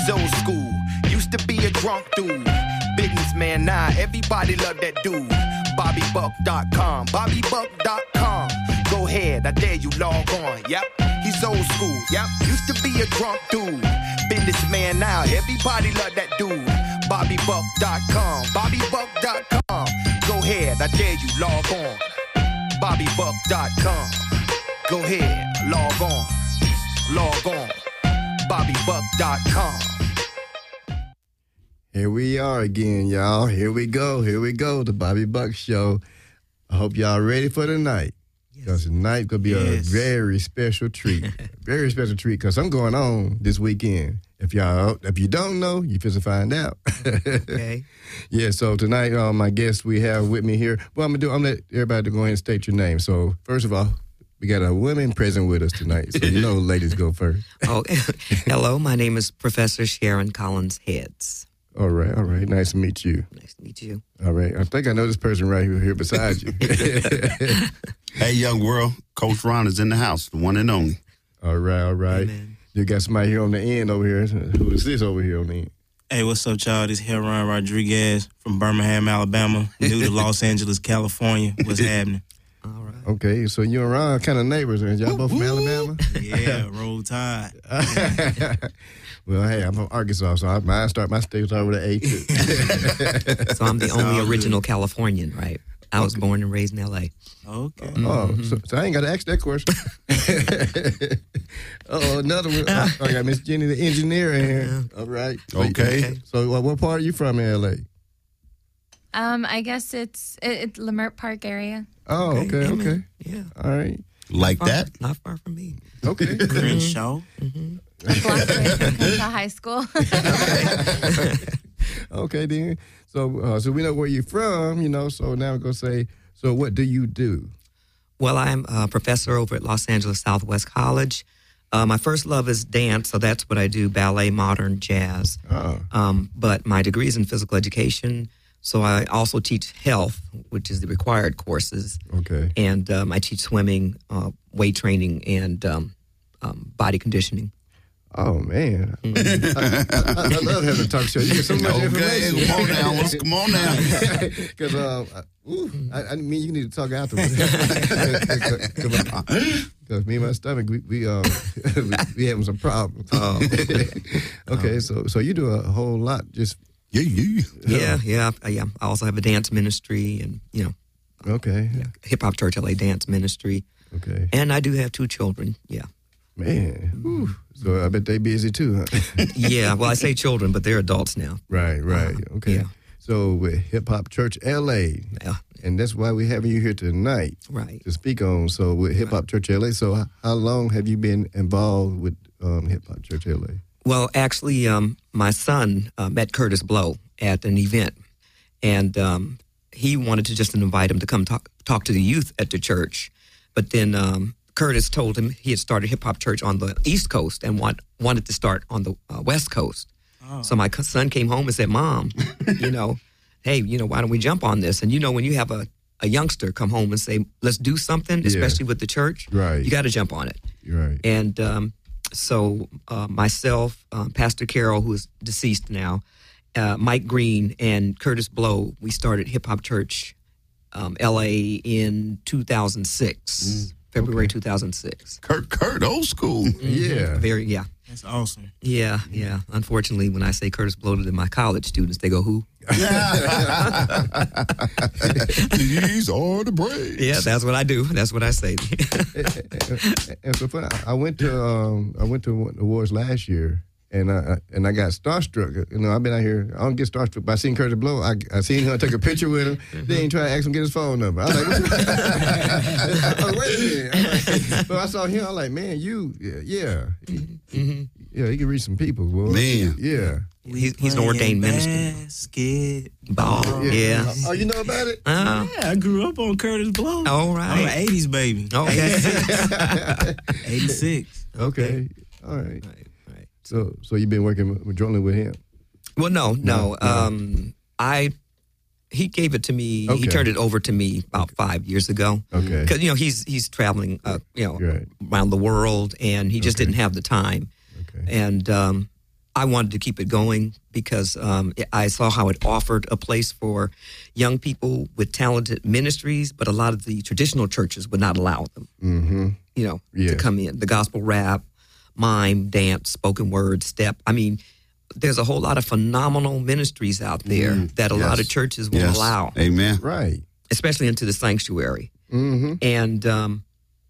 He's old school, used to be a drunk dude. Businessman now, everybody love that dude. BobbyBuck.com, BobbyBuck.com. Go ahead, I dare you, log on. Yep, he's old school. Yep, used to be a drunk dude. Businessman now, everybody love that dude. BobbyBuck.com, BobbyBuck.com. Go ahead, I dare you, log on. BobbyBuck.com. Go ahead, log on. Log on. BobbyBuck.com. Here we are again, y'all. Here we go. The Bobby Buck Show. I hope y'all ready for tonight. Because tonight going to be a very special treat. Very special treat because I'm going on this weekend. If you don't know, you finna find out. Okay. Yeah, so tonight, my guest we have with me here. Well, I'm going to let everybody go ahead and state your name. So, first of all, we got a woman present with us tonight. So, you know, ladies go first. Oh, hello. My name is Professor Sharon Collins Heads. All right. Nice to meet you. Nice to meet you. All right. I think I know this person right here beside you. Hey, young world. Coach Ron is in the house, the one and only. All right. Amen. You got somebody here on the end over here. Who is this over here on the end? Hey, what's up, y'all? This is Ron Rodriguez from Birmingham, Alabama, new to Los Angeles, California. What's happening? All right. Okay, so you and Ron kind of neighbors, and y'all both from Alabama? Yeah, roll tide. Well, hey, I'm from Arkansas, so I start my state over the A too. So I'm the only original Californian, right? I was born and raised in L.A. Okay. Oh, so I ain't got to ask that question. Another one. I got Miss Jenny, the engineer, in here. All right. Okay. So what part are you from in L.A.? I guess it's Leimert Park area. Oh, okay. Yeah. All right. Like that? Not far from me. Okay. Crenshaw. A block away from Crenshaw High School. Okay, then. So we know where you're from, you know, so now we're going to say, so what do you do? Well, I'm a professor over at Los Angeles Southwest College. My first love is dance, so that's what I do, ballet, modern, jazz. But my degree is in physical education, so I also teach health, which is the required courses. Okay. And I teach swimming, weight training, and body conditioning. Oh, man. I love having a talk show. You get so much information. Come on now. Because, I mean, you need to talk afterwards. Because me and my stomach, we having some problems. Okay, so you do a whole lot. Just Yeah. I also have a dance ministry and, okay. Hip Hop Church LA dance ministry. Okay. And I do have 2 children, yeah. Man. Whew. So I bet they busy too, huh? Yeah, well, I say children, but they're adults now. Right. Okay. Yeah. So with Hip Hop Church LA, and that's why we're having you here tonight. Right. To speak on. So with Hip Hop Church LA, so how long have you been involved with Hip Hop Church LA? Well, actually, my son met Curtis Blow at an event, and he wanted to just invite him to come talk to the youth at the church. But then Curtis told him he had started Hip Hop Church on the East Coast and wanted to start on the West Coast. Oh. So my son came home and said, Mom, hey, why don't we jump on this? And when you have a youngster come home and say, let's do something, especially with the church, right, you got to jump on it. Right. And so myself, Pastor Carroll, who is deceased now, Mike Green, and Curtis Blow, we started Hip Hop Church LA in 2006. February 2006. Kurt, old school. Yeah. Yeah. That's awesome. Yeah. Unfortunately, when I say Curtis Blow to my college students, they go, who? These are the Braves. Yeah, that's what I do. That's what I say. And so funny, I went to the awards last year, and I got starstruck. I've been out here. I don't get starstruck, but I seen Curtis Blow. I seen him take a picture with him. Then try to ask him to get his phone number. I was like, wait a minute. So I saw him. I was like, man, yeah, he can reach some people. Boy. Man, yeah. He's an ordained minister. Basketball. Yeah. Oh, you know about it? Yeah, I grew up on Curtis Blow. All right. I'm an 80s baby. Okay. 86. Okay. All right. So you've been working jointly with him? Well, no. He gave it to me. Okay. He turned it over to me about 5 years ago. Okay. Because he's traveling, right, around the world, and he just didn't have the time. Okay. And I wanted to keep it going because I saw how it offered a place for young people with talented ministries, but a lot of the traditional churches would not allow them, to come in. The gospel rap, mime, dance, spoken word, step. I mean, there's a whole lot of phenomenal ministries out there that a lot of churches won't allow. Amen. Right. Especially into the sanctuary. Mm-hmm. And,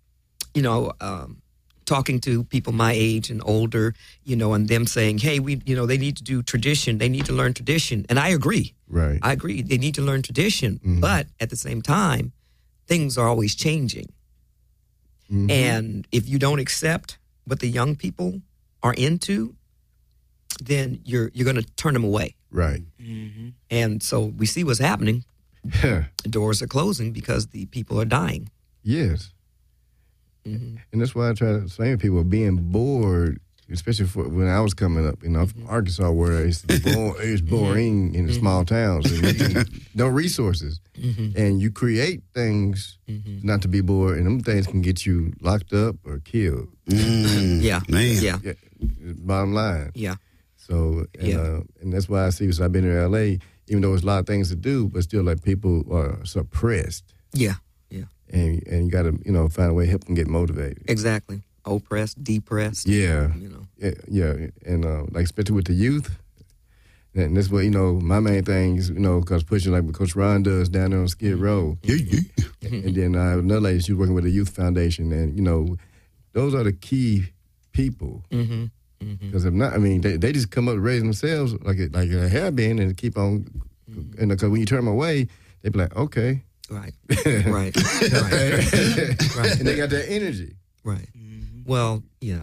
talking to people my age and older, and them saying, hey, they need to do tradition. They need to learn tradition. And I agree. Right. I agree. They need to learn tradition. Mm-hmm. But at the same time, things are always changing. Mm-hmm. And if you don't accept what the young people are into, then you're going to turn them away. Right. Mm-hmm. And so we see what's happening. Doors are closing because the people are dying. Yes. Mm-hmm. And that's why I try to explain to people being bored, especially when I was coming up, from Arkansas, where it's boring in the small towns. And no resources. Mm-hmm. And you create things not to be bored, and them things can get you locked up or killed. Yeah. Man. Yeah. Bottom line. Yeah. So, and that's why I see, so I've been in L.A., even though there's a lot of things to do, but still, like, people are suppressed. Yeah. And you got to, find a way to help them get motivated. Exactly. Oppressed, depressed. Yeah. Yeah. And, like, especially with the youth. And that's what, my main thing is, because pushing like what Coach Ron does down there on Skid Row. And then I have another lady, she's working with the Youth Foundation. And, those are the key people. Because if not, they just come up raising themselves like a hair band and keep on. And because when you turn them away, they be like, okay. Right. Right. And they got that energy. Right. Well,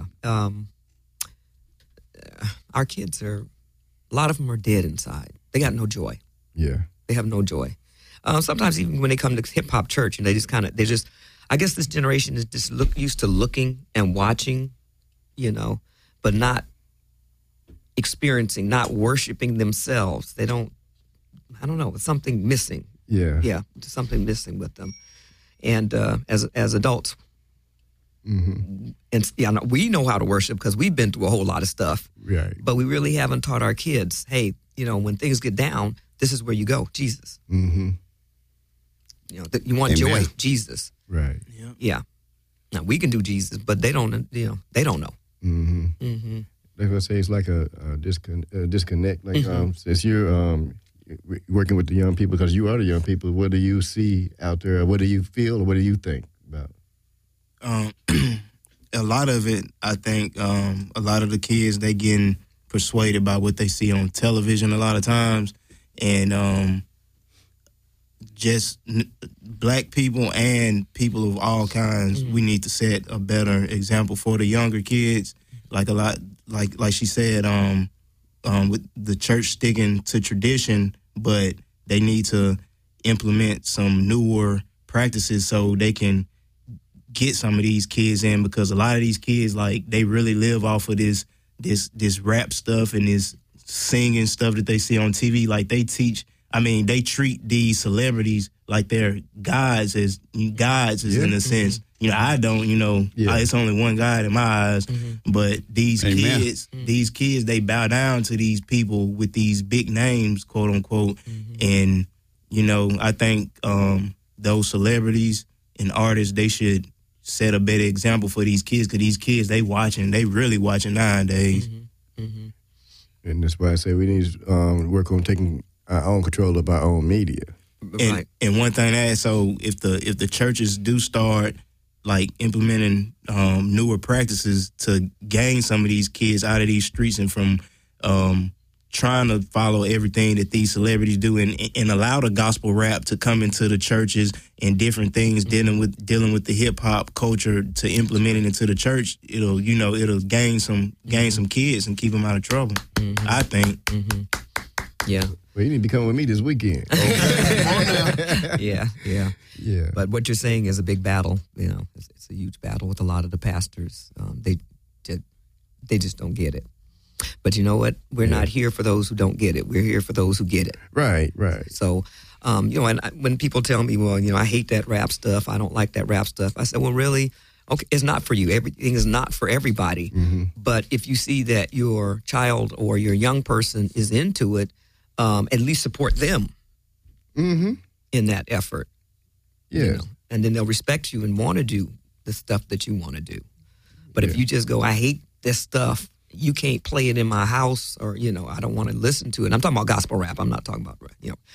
our kids a lot of them are dead inside. They got no joy. Yeah. They have no joy. Sometimes even when they come to hip hop church and I guess this generation is just used to looking and watching, but not experiencing, not worshiping themselves. They don't, I don't know, it's something missing. Yeah. Yeah, something missing with them. And as adults, and we know how to worship because we've been through a whole lot of stuff. Right. But we really haven't taught our kids, hey, when things get down, this is where you go, Jesus. Mm-hmm. You want joy, Jesus. Right. Yeah. Now we can do Jesus, but they don't. They don't know. Mm-hmm. Mm-hmm. Like I say, it's like a disconnect. Like since you're working with the young people, because you are the young people, what do you see out there? What do you feel? Or what do you think about? A lot of it, I think, a lot of the kids, they getting persuaded by what they see on television a lot of times, and just black people and people of all kinds, we need to set a better example for the younger kids. Like a lot, like she said, with the church sticking to tradition, but they need to implement some newer practices so they can get some of these kids in, because a lot of these kids, like, they really live off of this rap stuff and this singing stuff that they see on TV. Like, they treat these celebrities like they're gods in a sense. I don't, it's only one God in my eyes, but these kids, they bow down to these people with these big names, quote unquote. And, I think those celebrities and artists, they should set a better example for these kids, because these kids, they really watching nowadays. And that's why I say we need to work on taking our own control of our own media. And one thing to add, so if the churches do start like implementing newer practices to gain some of these kids out of these streets and from trying to follow everything that these celebrities do, and allow the gospel rap to come into the churches and different things dealing with the hip hop culture, to implement it into the church, it'll gain some kids and keep them out of trouble. I think. Yeah. Well, you need to come with me this weekend. Yeah. But what you're saying is a big battle. It's a huge battle with a lot of the pastors. They just don't get it. But you know what? We're not here for those who don't get it. We're here for those who get it. Right. So, and when people tell me, well, I hate that rap stuff, I don't like that rap stuff, I said, well, really, Okay, it's not for you. Everything is not for everybody. But if you see that your child or your young person is into it, at least support them in that effort. Yeah. And then they'll respect you and want to do the stuff that you want to do. But if you just go, I hate this stuff, you can't play it in my house, or, I don't want to listen to it. I'm talking about gospel rap. I'm not talking about,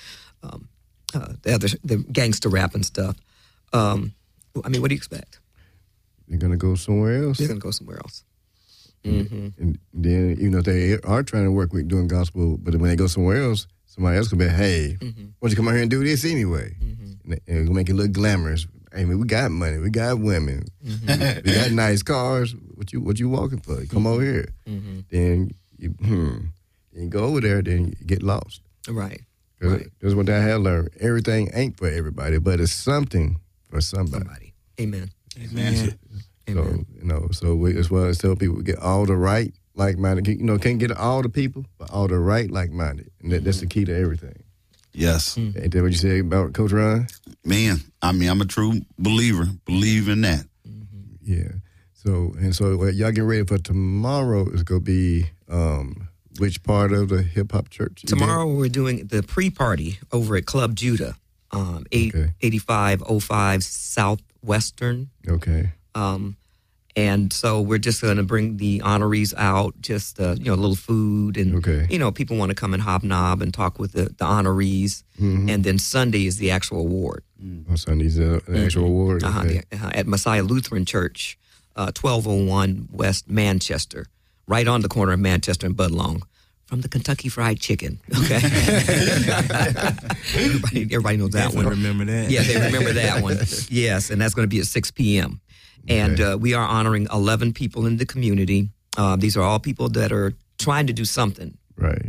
the gangster rap and stuff. I mean, what do you expect? They're going to go somewhere else. They're going to go somewhere else. And then, if they are trying to work with doing gospel, but when they go somewhere else, somebody else can be, hey, why don't you come out here and do this anyway? And it'll make it look glamorous. Hey, man, we got money. We got women. We got nice cars. What you walking for? Come over here. Then you go over there, then you get lost. Right. That's what I have learned. Everything ain't for everybody, but it's something for somebody. Amen. Amen. So as well as tell people, get all the right, like-minded. Can't get all the people, but all the right, like-minded. And that's the key to everything. Yes. Ain't that what you say about Coach Ron? Man, I mean, I'm a true believer. Believe in that. Yeah. So y'all get ready for tomorrow. Is going to be which part of the hip hop church? Tomorrow we're doing the pre-party over at Club Judah, 8505 Southwestern. Okay. And so we're just going to bring the honorees out, just a little food, and people want to come and hobnob and talk with the honorees. And then Sunday is the actual award. On Sunday's the actual award. Okay. At Messiah Lutheran Church, 1201 West Manchester, right on the corner of Manchester and Budlong, from the Kentucky Fried Chicken. Okay, everybody knows that one. Remember that? Yeah, they remember that one. Yes, and that's going to be at 6 p.m. And we are honoring 11 people in the community. These are all people that are trying to do something. Right.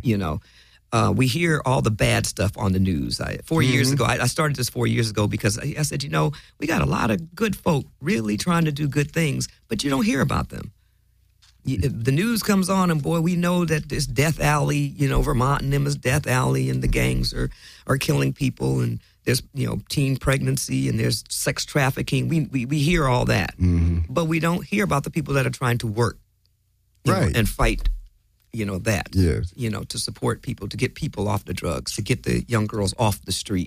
We hear all the bad stuff on the news. 4 years ago, I started this 4 years ago because I said, we got a lot of good folk really trying to do good things, but you don't hear about them. The news comes on, and boy, we know that this Death Alley, Vermont and them is Death Alley, and the gangs are killing people, and there's teen pregnancy, and there's sex trafficking. We hear all that, but we don't hear about the people that are trying to work, and fight, that, yes, to support people, to get people off the drugs, to get the young girls off the street,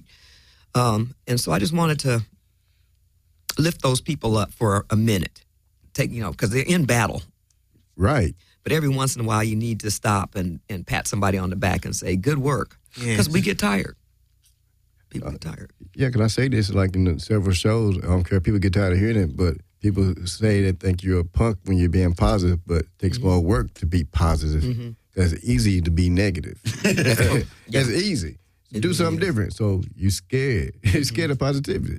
and so I just wanted to lift those people up for a minute, because they're in battle. Right. But every once in a while, you need to stop and pat somebody on the back and say, good work. Because we get tired. People get tired. Yeah, can I say this? Like in several shows, I don't care if people get tired of hearing it, but people say they think you're a punk when you're being positive, but it takes more work to be positive. That's easy to be negative. That's easy. Do something different. So you're scared. You're scared of positivity.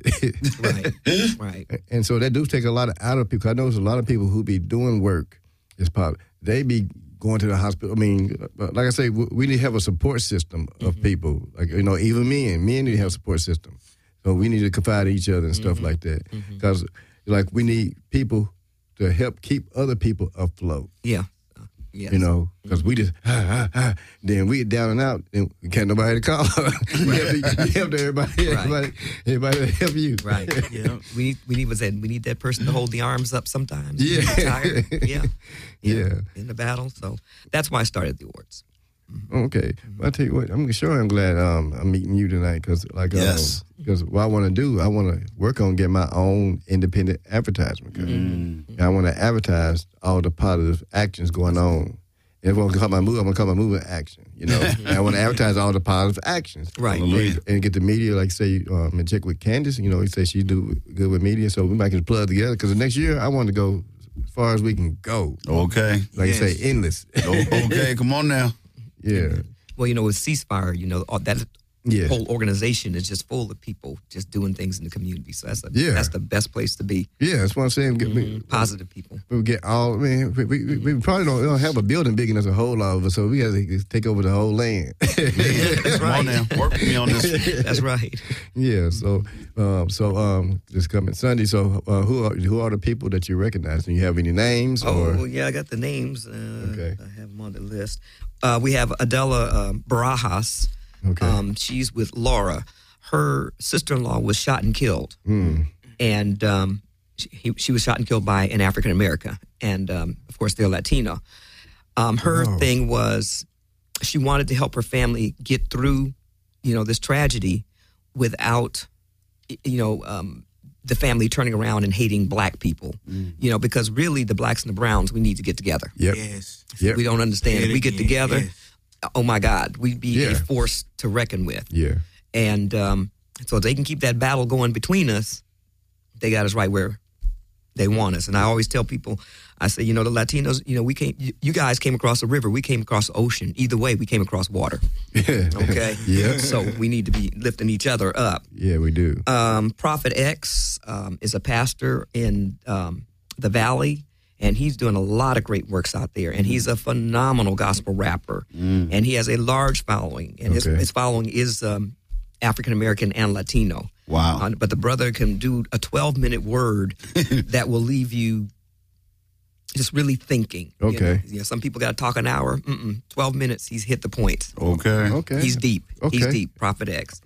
Right. And so that do take a lot out of people. I know there's a lot of people who be doing work. They be going to the hospital. I mean, like I say, we need to have a support system of people. Like, even men need to have a support system. So we need to confide in each other and stuff like that. Because, we need people to help keep other people afloat. Yeah. Yes. Because we just, then we get down and out, and we can't nobody to call. You help everybody to help you. Right. Yeah. We need that person to hold the arms up sometimes. Yeah. Tired. Yeah. In the battle. So that's why I started the awards. Okay. Well, I tell you what, I'm glad I'm meeting you tonight, because because what I want to work on getting my own independent advertisement. I want to advertise all the positive actions going on. And if I want to call my movie, I'm going to call my movie action. And I want to advertise all the positive actions. Right. And get the media, like say, and check with Candace. He say she do good with media, so we might get plug together. Because the next year, I want to go as far as we can go. Okay. Like you say, endless. Okay, come on now. Yeah. Well, with Ceasefire, that whole organization is just full of people just doing things in the community. So that's the best place to be. Yeah, that's what I'm saying. Positive people. We get all. We probably don't have a building big enough to hold all of us, so we got to take over the whole land. That's right. Come on now, work with me on this. That's right. Yeah. So this coming Sunday. So who are the people that you recognize? Do you have any names? Yeah, I got the names. Okay. I have them on the list. We have Adela Barajas. Okay. She's with Laura. Her sister-in-law was shot and killed. And she was shot and killed by an African American, and of course they're Latino. Her thing was she wanted to help her family get through, this tragedy without, the family turning around and hating black people, because really the blacks and the browns, we need to get together. Yep. Yes. Yep. We don't understand. If we get together, oh my God, we'd be a Yeah. force to reckon with. Yeah. And so they can keep that battle going between us. They got us right where they want us. And I always tell people, I say, the Latinos, we came. You guys came across a river. We came across the ocean. Either way, we came across water. Yeah. Okay. Yeah. So we need to be lifting each other up. Yeah, we do. Prophet X is a pastor in the Valley, and he's doing a lot of great works out there. And he's a phenomenal gospel rapper, and he has a large following. And his following is African American and Latino. Wow. But the brother can do a 12-minute word that will leave you just really thinking. Okay. Some people got to talk an hour. 12 minutes, he's hit the point. Okay. Okay. He's deep. Okay. He's deep. Prophet X.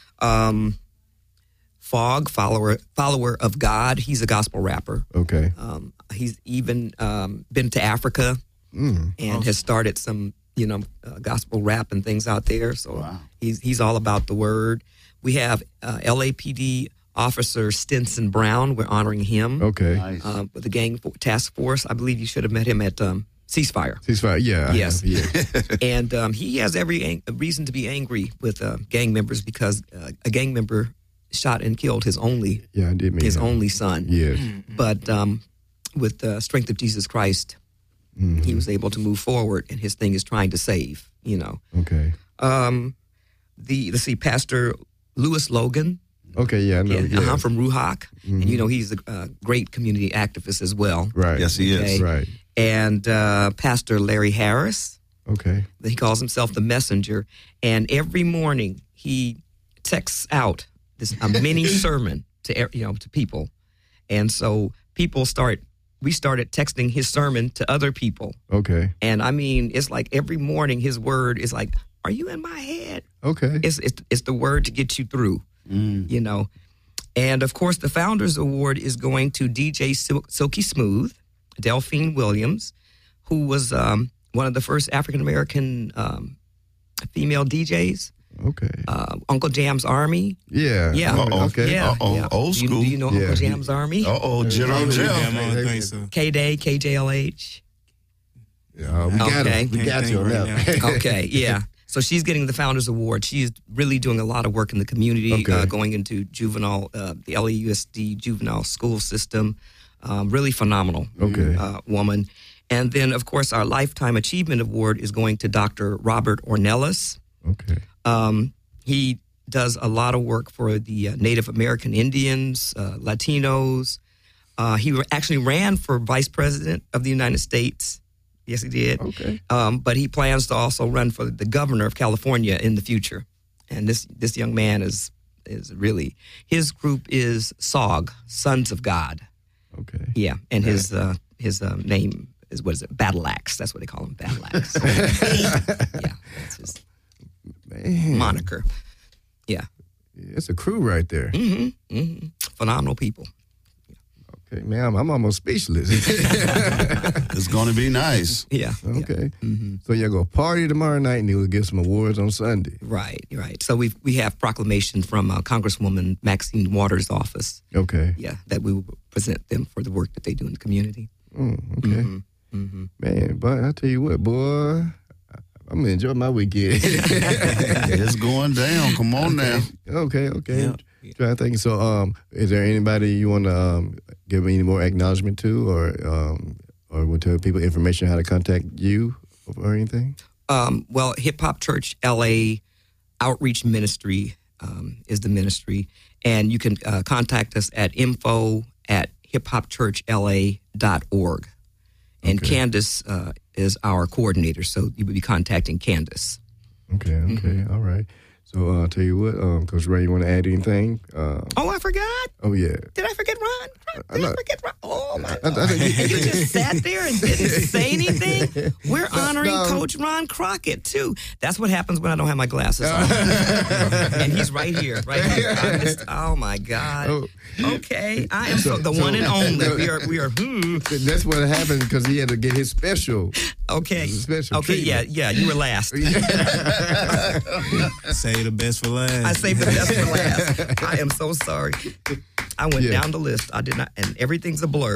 Fog, follower of God. He's a gospel rapper. Okay. He's even been to Africa and has started some, gospel rap and things out there. So he's all about the word. We have LAPD Officer Stinson Brown. We're honoring him. Okay. Nice. With the gang task force. I believe you should have met him at Ceasefire. Ceasefire. Yeah. Yes. Yeah. And he has every reason to be angry with gang members because a gang member shot and killed his only Yeah, I did mean his that. only son. Yes. But with the strength of Jesus Christ, he was able to move forward, and his thing is trying to save. Okay. Let's see, Pastor Lewis Logan. Okay. Yeah, I know. Yeah. From Ruach, and he's a great community activist as well. Right. Yes, he is. Right. And Pastor Larry Harris. Okay. He calls himself the messenger, and every morning he texts out a mini sermon to people, and so we started texting his sermon to other people, Okay. and I mean it's like every morning his word is like, "Are you in my head?" Okay. It's the word to get you through, And of course, the Founders Award is going to DJ Silky Smooth, Delphine Williams, who was one of the first African American female DJs. Okay. Uncle Jam's Army. Yeah. Yeah. Uh-oh. Okay. Yeah. Uh-oh. yeah. Old school. Do you know Yeah. Uncle Jam's Army? General Jeff. I don't think so. K-Day, KJLH. We got Okay. him. We got Can't you on think that. right Okay, yeah. So she's getting the Founders Award. She's really doing a lot of work in the community, Okay. going into juvenile, the LAUSD juvenile school system. Really phenomenal Okay. woman. And then, of course, our Lifetime Achievement Award is going to Dr. Robert Ornelas. Okay. He does a lot of work for the Native American Indians, Latinos. He actually ran for Vice President of the United States. Yes, he did. Okay. But he plans to also run for the governor of California in the future. And this young man is really, his group is SOG, Sons of God. Okay. Yeah, and his name is, what is it? Battle Axe. That's what they call him, Battle Axe. Yeah, that's his Man. moniker. Yeah. It's a crew right there. Phenomenal people. Okay, man, I'm almost speechless. It's going to be nice. Yeah. Okay. So y'all go party tomorrow night and you'll get some awards on Sunday. Right. So we have proclamation from Congresswoman Maxine Waters' office. Okay. Yeah, that we will present them for the work that they do in the community. Okay. Man, but I tell you what, boy, I'm gonna enjoy my weekend. It's going down. Come on now. Okay. Yeah. Trying to think. So, is there anybody you want to give any more acknowledgement to, or would tell people information how to contact you or anything? Well, Hip Hop Church LA Outreach Ministry is the ministry, and you can contact us at info@hiphopchurchla.org. And Okay. Candace is our coordinator, so you would be contacting Candace. Okay. All right. So I'll tell you what, Coach Ray, you want to add anything? Oh, I forgot. Oh, yeah. Did I forget Ron? Did I forget Ron? Oh, my I God. think And you just sat there and didn't say anything? We're honoring No. Coach Ron Crockett, too. That's what happens when I don't have my glasses on. And he's right here, right here. Oh, my God. Oh. Okay. I am the one and only. We are. That's what happened because he had to get his special. Okay. Special Okay, treatment. yeah, you were last. Save the best for last. I saved the best for last. I am so sorry. I went Yeah. down the list. I did not, and everything's a blur.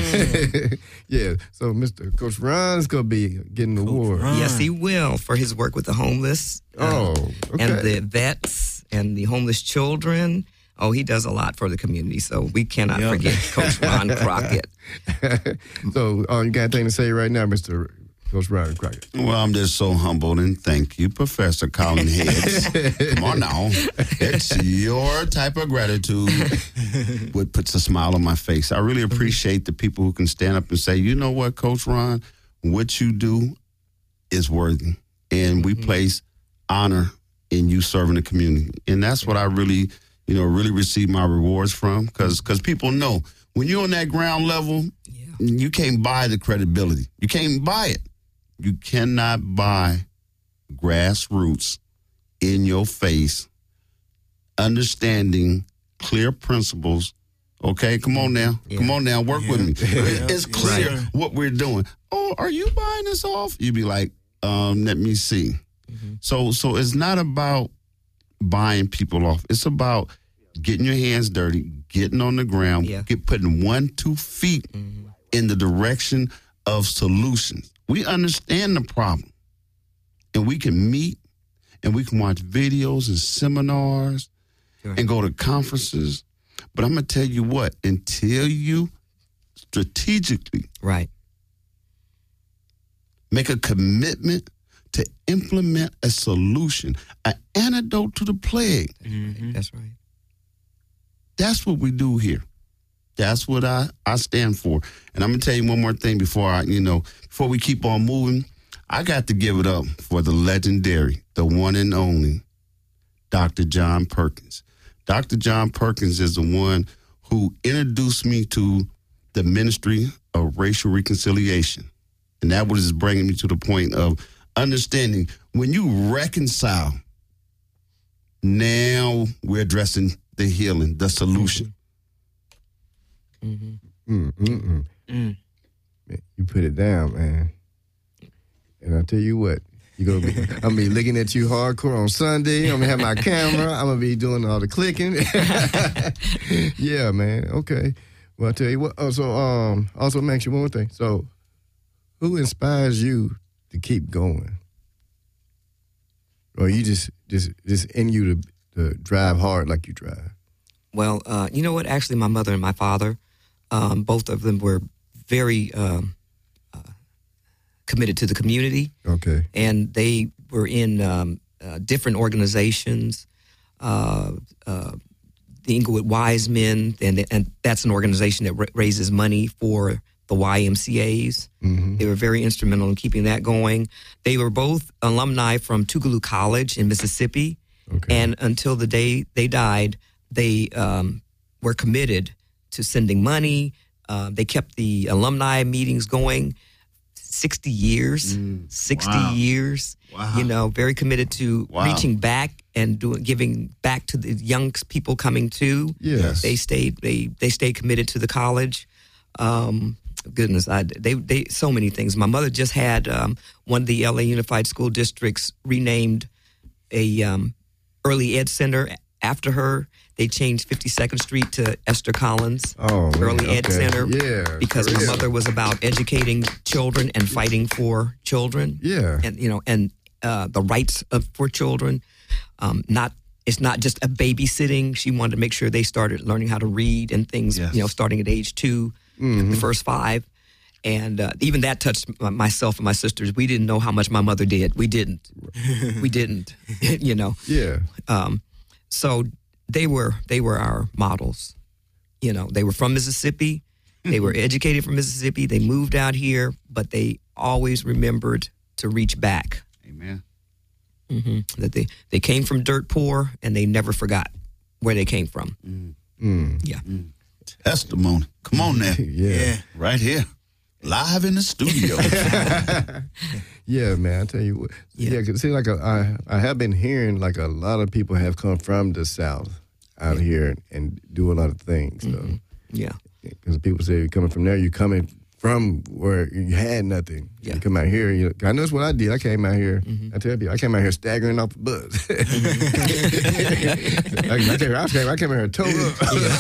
Yeah. So Mr. Coach Ron's going to be getting the award. Ron. Yes, he will for his work with the homeless. Oh, okay. And the vets and the homeless children. Oh, he does a lot for the community, so we cannot Yep. forget Coach Ron Crockett. So you got anything to say right now, Mr. Coach Ron Crockett? Well, I'm just so humbled and thank you, Professor Colin Heads. Come on now. It's your type of gratitude what puts a smile on my face. I really appreciate the people who can stand up and say, you know what, Coach Ron, what you do is worthy. And we place honor in you serving the community. And that's what I really, really receive my rewards from. Because people know when you're on that ground level, you can't buy the credibility. You can't buy it. You cannot buy grassroots in your face, understanding clear principles. Okay, come on now. Yeah. Come on now, work with me. It's Yeah. clear Right. what we're doing. Oh, are you buying this off? You'd be like, let me see. So it's not about buying people off. It's about getting your hands dirty, getting on the ground, putting 1-2 feet in the direction of solutions. We understand the problem, and we can meet, and we can watch videos and seminars and go to conferences. But I'm going to tell you what, until you strategically make a commitment to implement a solution, an antidote to the plague. That's right. That's what we do here. That's what I stand for. And I'm going to tell you one more thing before we keep on moving. I got to give it up for the legendary, the one and only Dr. John Perkins. Dr. John Perkins is the one who introduced me to the ministry of racial reconciliation. And that was bringing me to the point of understanding when you reconcile, now we're addressing the healing, the solution. Man, you put it down, man. And I tell you what, I'm gonna be looking at you hardcore on Sunday. I'm gonna have my camera. I'm gonna be doing all the clicking. Yeah, man. Okay. Well, I tell you what. Also, Max, you one more thing. So, who inspires you to keep going? Or you just in you to drive hard like you drive? Well, you know what? Actually, my mother and my father, both of them were very committed to the community. Okay. And they were in different organizations, the Inglewood Wise Men, and that's an organization that raises money for the YMCAs. Mm-hmm. They were very instrumental in keeping that going. They were both alumni from Tougaloo College in Mississippi. Okay. And until the day they died, they were committed to sending money. They kept the alumni meetings going 60 years, 60 years, very committed to reaching back and giving back to the young people coming too. Yes. They stayed committed to the college. Goodness, they so many things. My mother just had one of the LA Unified School Districts renamed a early ed center after her. They changed 52nd Street to Esther Collins Early Ed Center. Yeah, because my mother was about educating children and fighting for children. Yeah. And the rights for children. It's not just a babysitting. She wanted to make sure they started learning how to read and things, starting at age 2, the first 5. And even that touched myself and my sisters. We didn't know how much my mother did. We didn't. We didn't, Yeah. So they were our models. They were from Mississippi. They were educated from Mississippi. They moved out here, but they always remembered to reach back. Amen. That they came from dirt poor and they never forgot where they came from. Yeah. Testimony. Come on now. Yeah. Right here. Live in the studio. Yeah, man. I tell you what. Yeah. 'Cause it seems like I have been hearing like a lot of people have come from the South out here and do a lot of things. So. Yeah. Because people say you're coming from there, you're coming from where you had nothing. Yeah. You come out here, I know that's what I did. I came out here, I tell you, I came out here staggering off the bus. I came out here towed up.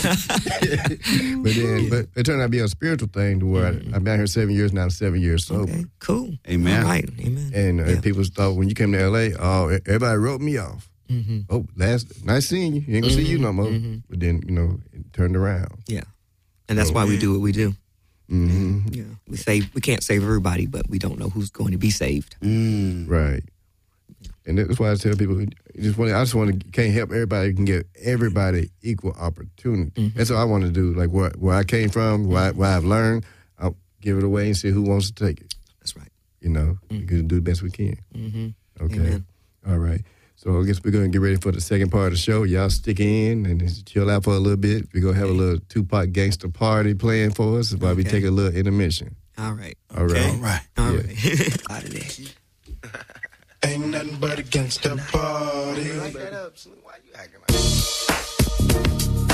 But it turned out to be a spiritual thing to where I've been out here 7 years now, 7 years sober. Okay, cool. Amen. All right, amen. And people thought when you came to L.A., everybody wrote me off. Oh, nice seeing you. You ain't gonna see you no more. But then, it turned around. Yeah. And that's why we do what we do. Yeah. We can't save everybody, but we don't know who's going to be saved. Right. And that's why I tell people, can't help everybody, can get everybody equal opportunity. That's what I want to do. Like where I came from, what I've learned, I'll give it away and see who wants to take it. That's right. We can do the best we can. Okay. Amen. All right. So I guess we're going to get ready for the second part of the show. Y'all stick in and just chill out for a little bit. We're going to have a little Tupac gangster party playing for us while we take a little intermission. All right. All right. All right. All right. Out of there. Ain't nothing but a gangsta party. Why you acting like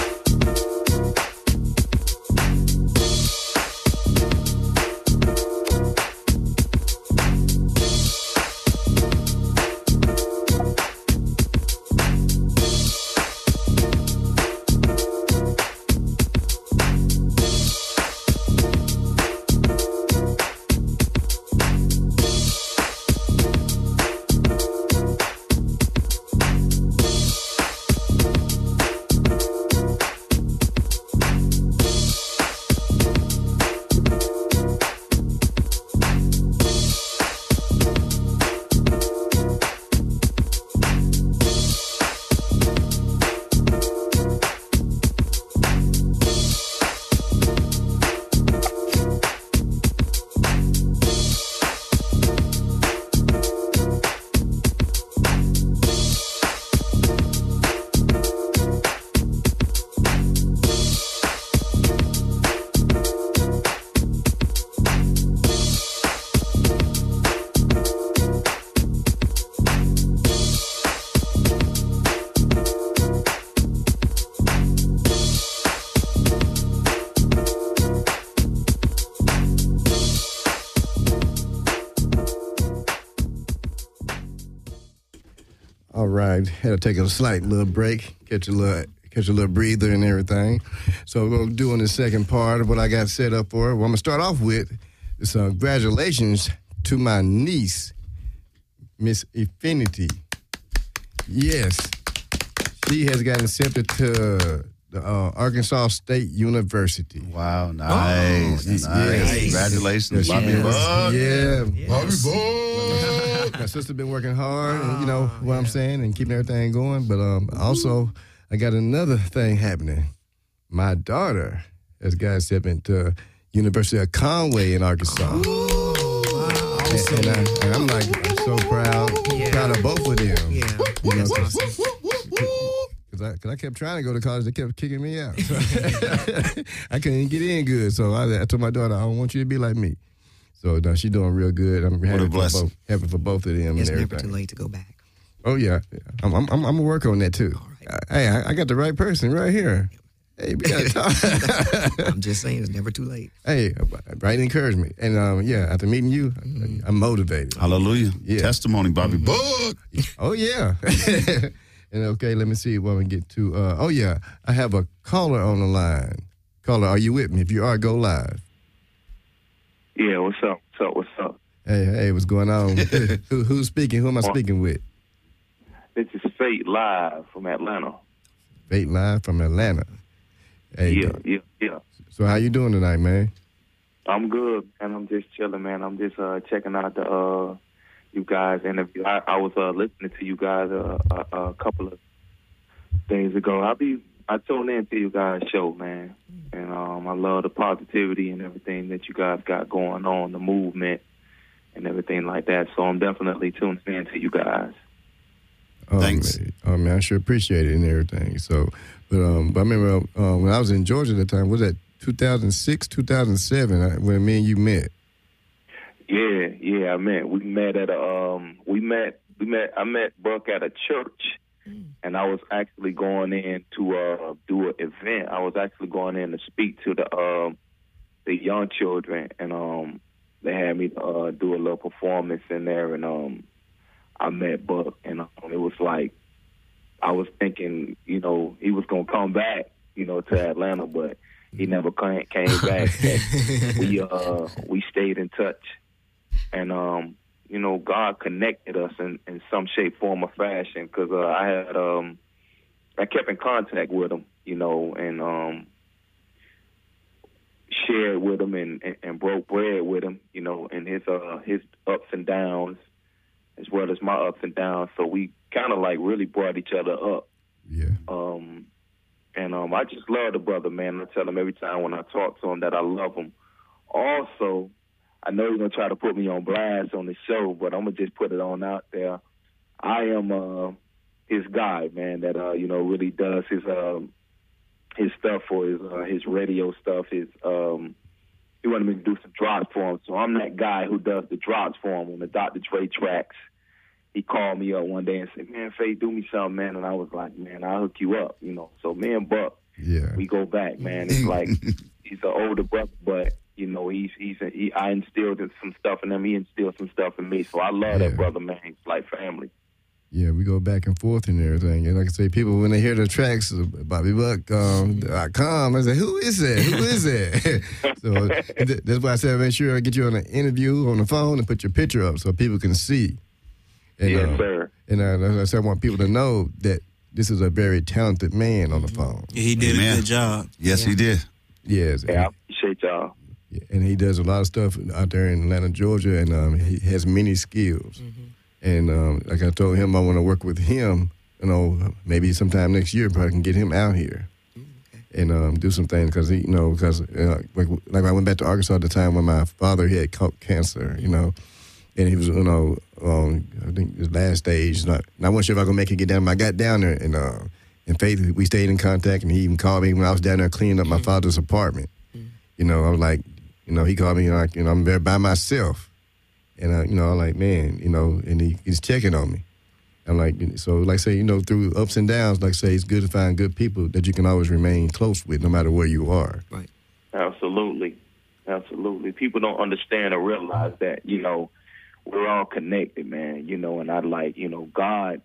All right, had to take a slight little break, catch a little breather and everything. So we're gonna do in the second part of what I got set up for. What I'm gonna start off with is congratulations to my niece, Miss Infinity. Yes, she has gotten accepted to the Arkansas State University. Wow, nice. Yes. Congratulations, Bobby Buck. Yeah, Bobby Buck. My sister been working hard, and you know what I'm saying, and keeping everything going. But also, I got another thing happening. My daughter has got accepted to University of Conway in Arkansas. And I'm like so proud of both of them. Yeah. You know, Cause I kept trying to go to college, they kept kicking me out. I couldn't even get in good. So I told my daughter, I don't want you to be like me. So no, she's doing real good. I'm happy for both of them It's and never everything. too late to go back. Oh yeah, I'm gonna work on that too. All right. Hey, I got the right person right here. Hey, we gotta talk. I'm just saying, it's never too late. Hey, right encouragement. And after meeting you, I'm motivated. Hallelujah. Yeah. Testimony, Bobby Buck. Oh yeah. And okay, let me see what we get to. I have a caller on the line. Caller, are you with me? If you are, go live. Yeah, what's up? What's up? Hey, what's going on? Who's speaking? Who am I speaking with? This is Fate Live from Atlanta. Fate Live from Atlanta. Hey, Yeah. So how you doing tonight, man? I'm good, and I'm just chilling, man. I'm just checking out the you guys interview. I was listening to you guys a couple of days ago. I tuned in to you guys' show, man, and I love the positivity and everything that you guys got going on, the movement and everything like that. So I'm definitely tuning in to you guys. Thanks. Man, I sure appreciate it and everything. So, but I remember when I was in Georgia at the time, was that 2006, 2007, when me and you met? Yeah, we met at I met Buck at a church, and I was actually going in to do an event. I was actually going in to speak to the young children, and they had me do a little performance in there, and I met Buck, and it was like I was thinking, he was gonna come back, to Atlanta, but he never came back. We stayed in touch, and God connected us in some shape, form, or fashion, because I kept in contact with him, and shared with him and broke bread with him, and his ups and downs, as well as my ups and downs. So we kind of like really brought each other up. Yeah. And I just love the brother, man. I tell him every time when I talk to him that I love him. Also, I know you're going to try to put me on blast on the show, but I'm going to just put it on out there. I am his guy, man, that, really does his stuff for his radio stuff. He wanted me to do some drops for him, so I'm that guy who does the drops for him on the Dr. Dre tracks. He called me up one day and said, "Man, Faye, do me something, man." And I was like, "Man, I'll hook you up," So me and Buck, we go back, man. It's like he's an older brother, but I instilled some stuff in him. He instilled some stuff in me. So I love that brother, man. He's like family. Yeah, we go back and forth and everything. And like I say, people, when they hear the tracks, BobbyBuck.com, I say, who is that? Who is that? So that's why I said, make sure I get you on an interview on the phone and put your picture up so people can see. And, yes, sir. And I said, I want people to know that this is a very talented man on the phone. Yeah, he did a good job. Yes, he did. Yes. Yeah, I appreciate y'all. And he does a lot of stuff out there in Atlanta, Georgia, and he has many skills. And like I told him, I want to work with him, maybe sometime next year, but I can get him out here and do some things because like I went back to Arkansas at the time when my father had cancer, and he was, I think his last stage. And I wasn't sure if I was going to make it get down, but I got down there, and Faith, we stayed in contact, and he even called me when I was down there cleaning up my father's apartment. I was like, he called me, like, I'm there by myself. And, I'm like, man, and he's checking on me. I'm like, so like say, through ups and downs, like say, it's good to find good people that you can always remain close with no matter where you are. Right. Absolutely. People don't understand or realize that, we're all connected, man, and I like, God,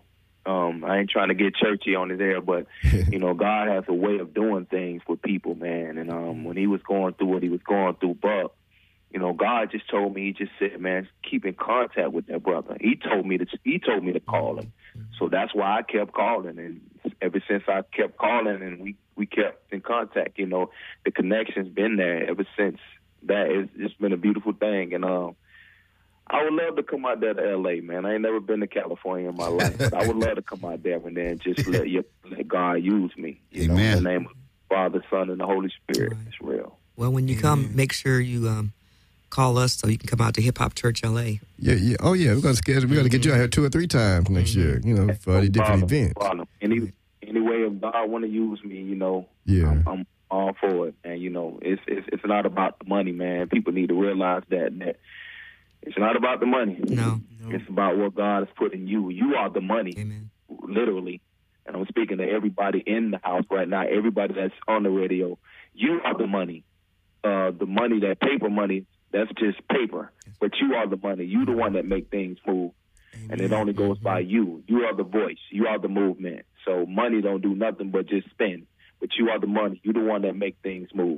I ain't trying to get churchy on his air, but, God has a way of doing things with people, man. And when he was going through what he was going through, Buck, God just told me, he just said, man, keep in contact with that brother. He told me to call him. So that's why I kept calling. And ever since I kept calling and we kept in contact, the connection's been there ever since that. It's been a beautiful thing. And I would love to come out there to L.A., man. I ain't never been to California in my life, but I would love to come out there and then just let God use me. Amen. In the name of the Father, Son, and the Holy Spirit. Right. It's real. Well, when you come, make sure you call us so you can come out to Hip Hop Church LA. Yeah. Oh, yeah. We're going to get you out here 2 or 3 times next year, for the different events. Any way of God want to use me, I'm all for it. And, it's not about the money, man. People need to realize that it's not about the money. No. It's about what God has put in you. You are the money. Amen. Literally. And I'm speaking to everybody in the house right now, everybody that's on the radio. You are the money. The money, that paper money, that's just paper. But you are the money. You the one that make things move. Amen. And it only goes by you. You are the voice. You are the movement. So money don't do nothing but just spend. But you are the money. You the one that make things move.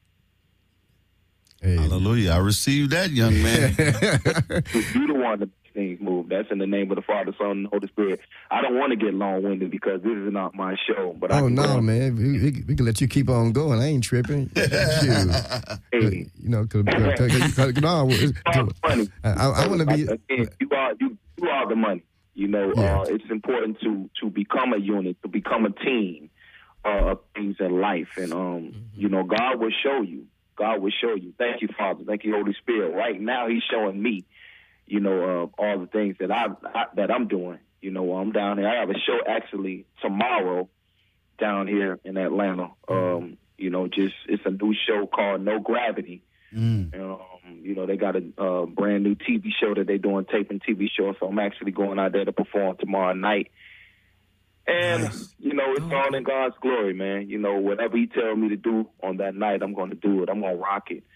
Hey. Hallelujah. I received that, young man. You the one that makes things move. That's in the name of the Father, Son, and the Holy Spirit. I don't want to get long-winded because this is not my show. But man. We can let you keep on going. I ain't tripping. Hey. Funny. I want to be. Again, you are the money. It's important to become a unit, to become a team of things in life. And, God will show you. God will show you. Thank you, Father. Thank you, Holy Spirit. Right now, He's showing me, all the things that I'm doing, You know, I'm down here. I have a show actually tomorrow down here in Atlanta. You know, it's a new show called No Gravity. You know, they got a brand new TV show that they're doing, taping TV show. So I'm actually going out there to perform tomorrow night. And, you know, it's all in God's glory, man. You know, whatever he tells me to do on that night, I'm going to do it. I'm going to rock it.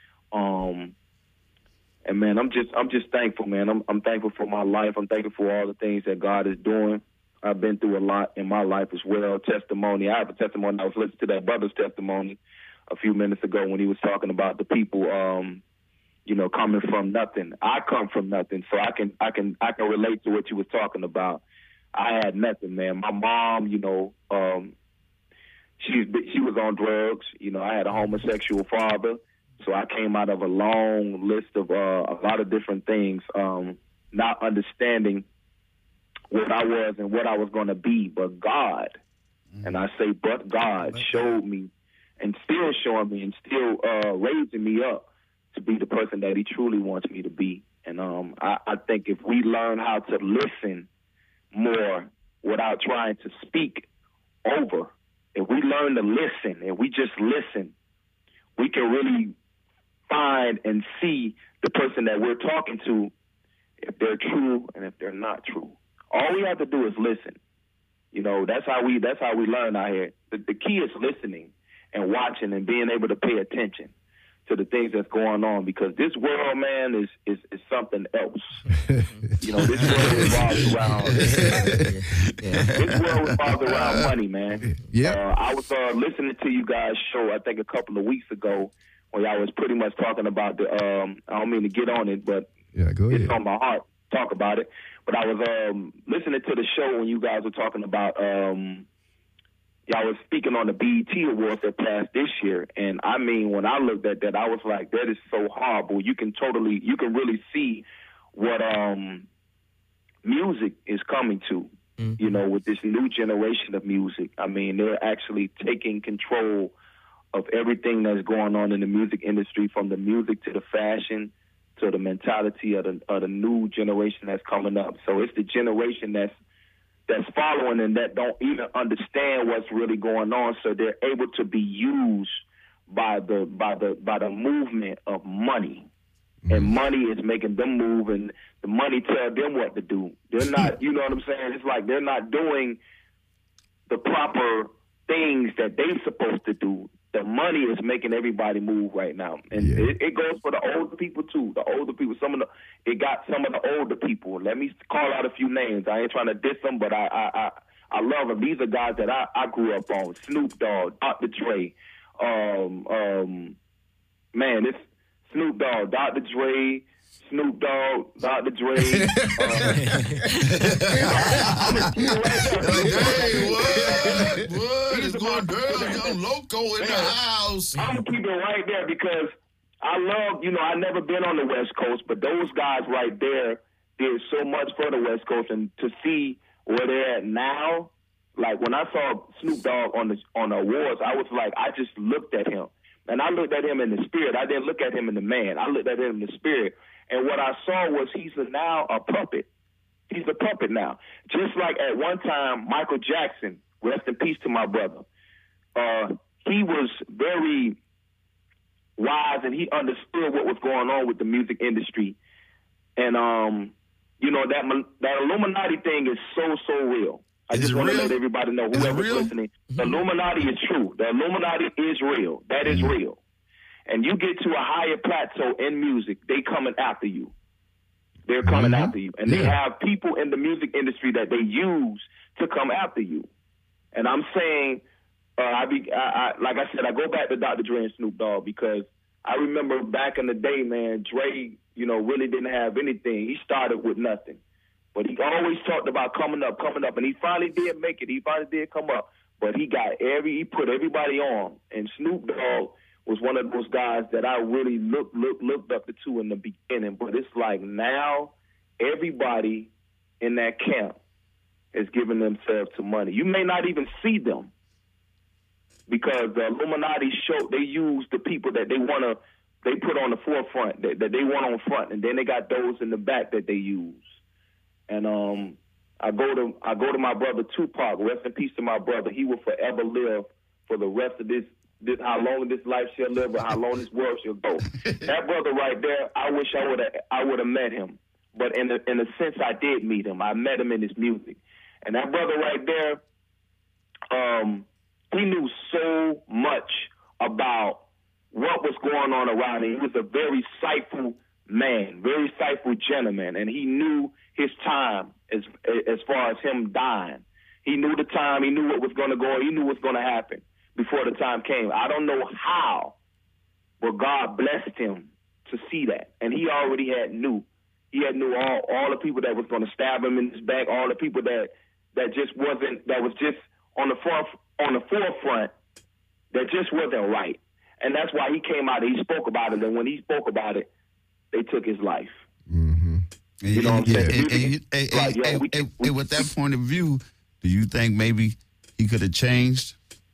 And man, I'm just thankful, man. I'm thankful for my life. I'm thankful for all the things that God is doing. I've been through a lot in my life as well. Testimony. I have a testimony. I was listening to that brother's testimony a few minutes ago when he was talking about the people, you know, coming from nothing. I come from nothing, so I can relate to what you was talking about. I had nothing, man. My mom, you know, she was on drugs. You know, I had a homosexual father, so I came out of a long list of a lot of different things, not understanding what I was and what I was going to be. But God, and I say but God, showed me and still showing me and still raising me up to be the person that he truly wants me to be. And I think if we learn how to listen more without trying to speak over, if we learn to listen and we just listen, we can really find and see the person that we're talking to, if they're true and if they're not true. All we have to do is listen. You know, that's how we learn out here. The key is listening and watching and being able to pay attention to the things that's going on, because this world, man, is something else. You know, this world revolves around this world revolves around money, man. Yeah. I was listening to you guys' show, I think a couple of weeks ago, where y'all was pretty much talking about the I don't mean to get on it, but yeah, go ahead. It's on my heart to talk about it. But I was listening to the show when you guys were talking about y'all was speaking on the BET Awards that passed this year. And I mean, when I looked at that, I was like, that is so horrible. You can really see what music is coming to, you know, with this new generation of music. I mean, they're actually taking control of everything that's going on in the music industry, from the music to the fashion to the mentality of the new generation that's coming up. So it's the generation that's following and that don't even understand what's really going on. So they're able to be used by the movement of money. And money is making them move, and the money tell them what to do. They're not, you know what I'm saying? It's like they're not doing the proper things that they're supposed to do. The money is making everybody move right now. And it goes for the older people too. The older people, it got some of the older people. Let me call out a few names. I ain't trying to diss them, but I love them. These are guys that I grew up on. Snoop Dogg, Dr. Dre. Man, it's Snoop Dogg, Dr. Dre, Snoop Dogg, Dr. Dre. What is going on? Young Loco in the house. I'm going to keep it right there because I love, you know, I've never been on the West Coast, but those guys right there did so much for the West Coast. And to see where they're at now, like when I saw Snoop Dogg on the awards, I was like, I just looked at him. And I looked at him in the spirit. I didn't look at him in the man. I looked at him in the spirit. And what I saw was he's now a puppet. He's a puppet now. Just like at one time, Michael Jackson, rest in peace to my brother, he was very wise and he understood what was going on with the music industry. And, you know, that Illuminati thing is so real. I just want to let everybody know, whoever's listening, the Illuminati is true. The Illuminati is real. That is real. And you get to a higher plateau in music, they coming after you. They're coming after you. And they have people in the music industry that they use to come after you. And I'm saying, like I said, I go back to Dr. Dre and Snoop Dogg because I remember back in the day, man, Dre, you know, really didn't have anything. He started with nothing. But he always talked about coming up, and he finally did make it. He finally did come up. But he put everybody on. And Snoop Dogg was one of those guys that I really looked up to in the beginning. But it's like now everybody in that camp is giving themselves to money. You may not even see them because the Illuminati they use the people that they put on the forefront, that they want on front, and then they got those in the back that they use. And I go to my brother Tupac. Rest in peace to my brother. He will forever live for the rest of this how long this life shall live, or how long this world shall go. That brother right there, I wish I would have met him. But in a sense, I did meet him. I met him in his music, and that brother right there, he knew so much about what was going on around him. He was a very insightful man, very insightful gentleman, and he knew his time as far as him dying. He knew the time. He knew what was going to go. He knew what was going to happen before the time came. I don't know how, but God blessed him to see that, and he already knew. He knew all the people that was going to stab him in his back, all the people that was just on the forefront, that just wasn't right. And that's why he came out and he spoke about it. And when he spoke about it, they took his life. Mm-hmm. You know what I'm saying? And with that point of view, do you think maybe he could have changed?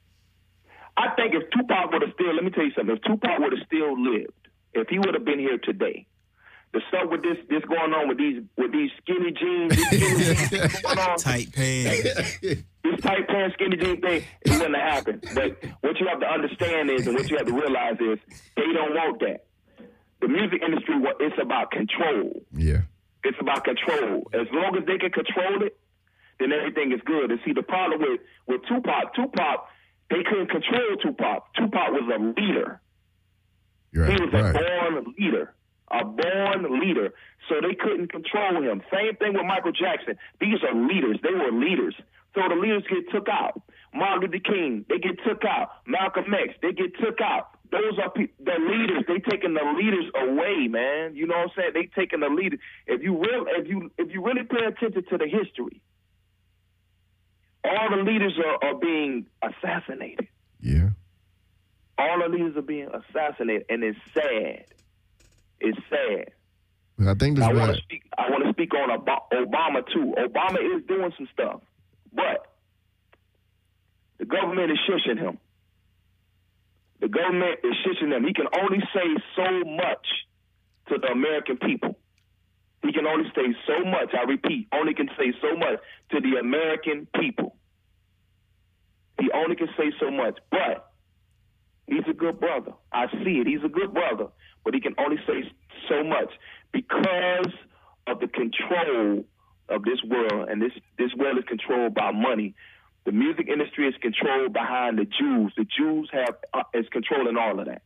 I think if Tupac would have still, let me tell you something, if Tupac would have still lived, if he would have been here today, the stuff with this going on with these skinny jeans, going on, tight pants. This tight pants, skinny jean thing, it wouldn't have happened. But what you have to understand is, and what you have to realize is, they don't want that. The music industry, it's about control. Yeah. It's about control. As long as they can control it, then everything is good. And see, the problem with Tupac, they couldn't control Tupac. Tupac was a leader. Right, he was a born leader. A born leader. So they couldn't control him. Same thing with Michael Jackson. These are leaders. They were leaders. So the leaders get took out. Martin Luther King, they get took out. Malcolm X, they get took out. Those are the leaders. They taking the leaders away, man. You know what I'm saying? They taking the leaders. If you really pay attention to the history, all the leaders are being assassinated. Yeah. All the leaders are being assassinated, and it's sad. It's sad. Well, I think that's I want to speak on Obama too. Obama is doing some stuff, but the government is shushing him. The government is shushing him. He can only say so much to the American people. He can only say so much. I repeat, only can say so much to the American people. He only can say so much, but he's a good brother. I see it. He's a good brother, but he can only say so much because of the control of this world, and this world is controlled by money. The music industry is controlled behind the Jews. The Jews is controlling all of that.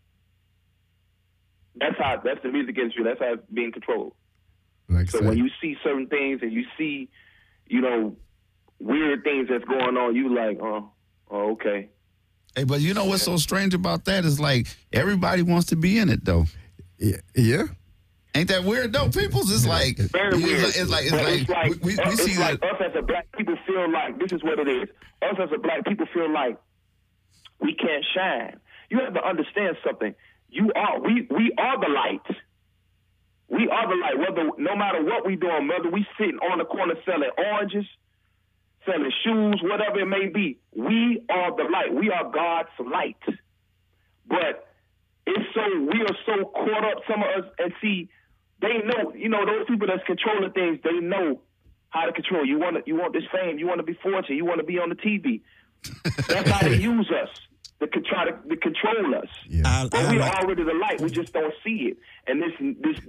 That's the music industry. That's how it's being controlled. So when you see certain things and you see, weird things that's going on, you like, oh, okay. Hey, but you know what's so strange about that is like everybody wants to be in it though. Yeah. Ain't that weird though? People's it's like very weird. It's like we see like that. Us as a black people feel like this is what it is. Us as a black people feel like we can't shine. You have to understand something. We are the light. We are the light. No matter what we doing, whether we sitting on the corner selling oranges, selling shoes, whatever it may be, we are the light. We are God's light. But we are so caught up, some of us, and see, they know, those people that's controlling things, they know how to control. You want this fame, you want to be fortunate, you want to be on the TV. That's how they use us to try to control us. Yeah. But we are already the light. We just don't see it. And this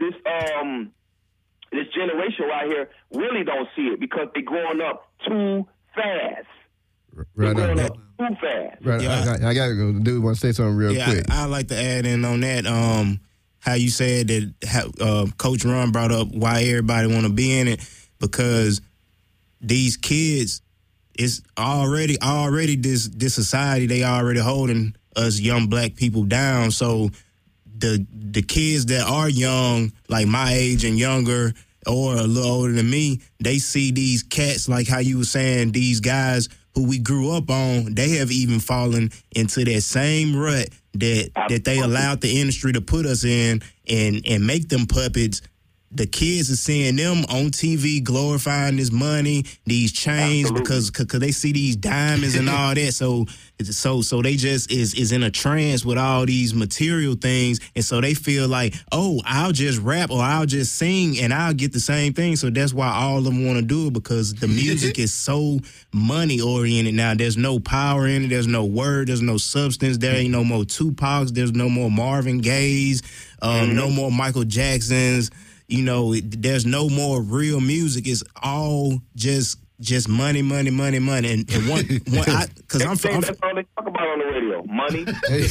generation right here really don't see it because they're growing up too fast. Right. They're growing up too fast. Right. Yeah. I got to go. Dude, want to say something real quick. I'd like to add in on that. How you said that Coach Ron brought up why everybody want to be in it, because these kids, it's already this society, they already holding us young black people down. So the kids that are young, like my age and younger, or a little older than me, they see these cats, like how you were saying, these guys who we grew up on, they have even fallen into that same rut that they allowed the industry to put us in and make them puppets. the kids are seeing them on TV glorifying this money, these chains, because they see these diamonds and all that. So they just is in a trance with all these material things, and so they feel like, oh, I'll just rap or I'll just sing and I'll get the same thing. So that's why all of them want to do it, because the music is so money oriented now. There's no power in it. There's no word. There's no substance. There ain't no more Tupacs. There's no more Marvin Gayes. No more Michael Jacksons. You know, there's no more real music. It's all just money. And because I'm that's all they talk about on the radio. Money.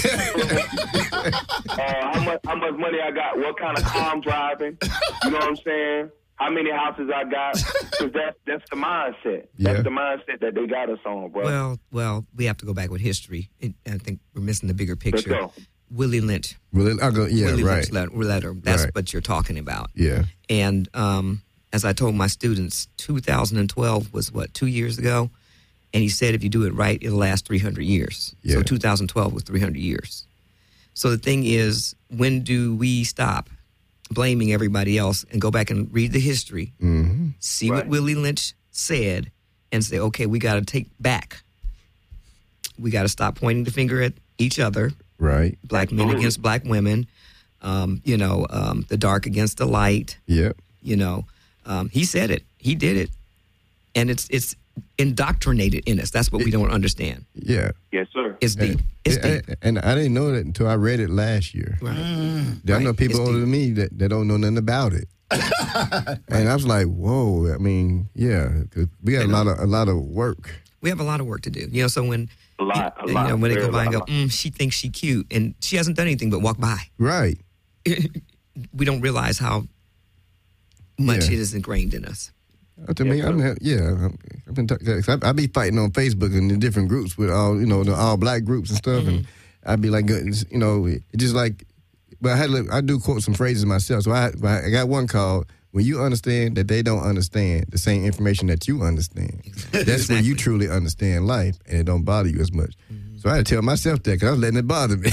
How much money I got? What kind of car I'm driving? You know what I'm saying? How many houses I got? Because that's the mindset. That's the mindset that they got us on, bro. Well, we have to go back with history. I think we're missing the bigger picture. Let's go. Willie Lynch. Willie Lynch letter. That's what you're talking about. Yeah. And as I told my students, 2012 was 2 years ago, and he said if you do it right, it'll last 300 years. Yeah. So 2012 was 300 years. So the thing is, when do we stop blaming everybody else and go back and read the history, see what Willie Lynch said, and say, okay, we got to take back. We got to stop pointing the finger at each other. Right. Black men against black women, the dark against the light. Yep. He said it. He did it. And it's indoctrinated in us. That's what we don't understand. Yeah. Yes, sir. It's deep. It's deep. And I didn't know that until I read it last year. Right. I know people older than me that don't know nothing about it. And I was like, whoa. I mean, yeah, 'cause we got a lot of work. We have a lot of work to do. So when a lot. When they go by and go, she thinks she cute, and she hasn't done anything but walk by. Right. We don't realize how much it is ingrained in us. To me, I be fighting on Facebook and in different groups with all the all black groups and stuff, and I'd be like, it's just like, but I do quote some phrases myself. So I got one called, when you understand that they don't understand the same information that you understand, that's when you truly understand life, and it don't bother you as much. So I had to tell myself that, because I was letting it bother me.